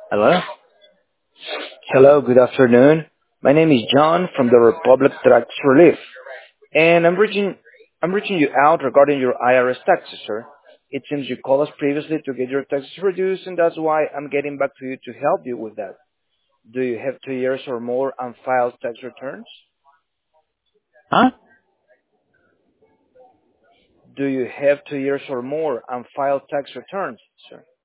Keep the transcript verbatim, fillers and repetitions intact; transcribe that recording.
Hello? Hello, good afternoon. My name is John from the Republic Tax Relief, and I'm reaching I'm reaching you out regarding your I R S taxes, sir. It seems you called us previously to get your taxes reduced, and that's why I'm getting back to you to help you with that. Do you have two years or more unfiled tax returns? Huh? Do you have two years or more unfiled tax returns, sir?